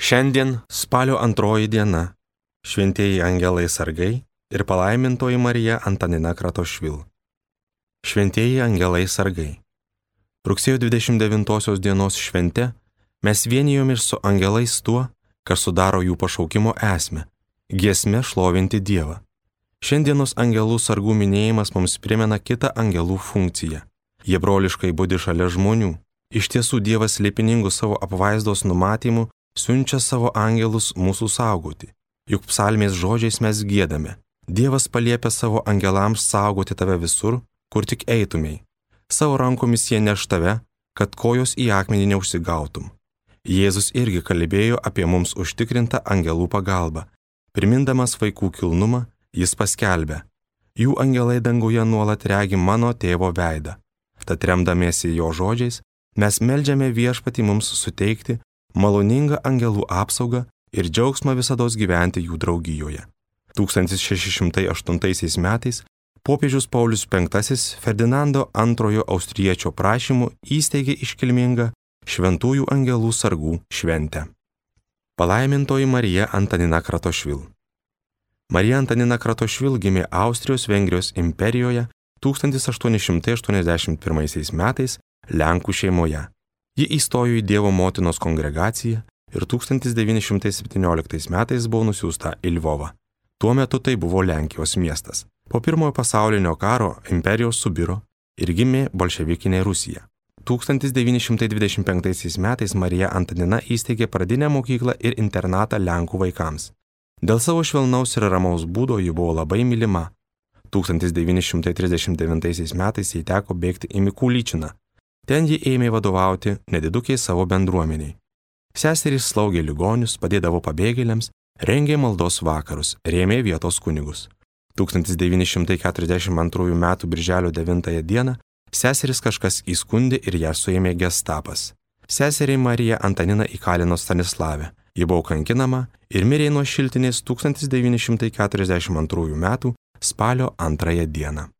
Šiandien spalio 2 diena, šventieji angelai sargai ir palaimintoji Marija Antanina Kratošvil. Šventieji angelai sargai. Rugsėjo 29 dienos švente mes vienijomės su angelais tuo, kas sudaro jų pašaukimo esmę – giesme šlovinti Dievą. Šiandienos angelų sargų minėjimas mums primena kitą angelų funkciją. Jie broliškai budi šalia žmonių. Iš tiesų Dievas slėpiningų savo apvaizdos numatymu siunčia savo angelus mūsų saugoti. Juk psalmės žodžiais mes giedame. Dievas paliepia savo angelams saugoti tave visur, kur tik eitumei. Savo rankomis jie neš tave, kad kojos į akmenį neužsigautum. Jėzus irgi kalbėjo apie mums užtikrintą angelų pagalbą. Primindamas vaikų kilnumą, jis paskelbė: jų angelai danguje nuolat regi mano tėvo veidą. Tad remdamiesi jo žodžiais, mes meldžiame Viešpatį mums suteikti maloningą angelų apsaugą ir džiaugsmą visados gyventi jų draugijoje. 1608 metais popiežius Paulius V Ferdinando II Austriečio prašymu įsteigė iškilmingą Šventųjų angelų sargų šventę. Palaimintoji Marija Antanina Kratošvil. Marija Antanina Kratošvil gimė Austrijos-Vengrijos imperijoje 1881 metais Lenkų šeimoje. Ji įstojo į Dievo motinos kongregaciją ir 1917 metais buvo nusiųsta į Lvovą. Tuo metu tai buvo Lenkijos miestas. Po Pirmojo pasaulinio karo imperijos subiro ir gimė bolševikinė Rusija. 1925 metais Marija Antanina įsteigė pradinę mokyklą ir internatą Lenkų vaikams. Dėl savo švelnaus ir ramaus būdo ji buvo labai mylima. 1939 metais jai teko bėgti į Mikulyčiną. Ten ji ėmė vadovauti nedidukiai savo bendruomeniai. Seserys slaugė ligonius, padėdavo pabėgėliams, rengė maldos vakarus, rėmė vietos kunigus. 1942 m. birželio 9 dieną seseris kažkas įskundė ir ją suėmė gestapas. Seseriai Marija Antanina įkalino Stanislavę. Ji buvo kankinama ir mirė nuo šiltinės 1942 m. spalio 2 dieną.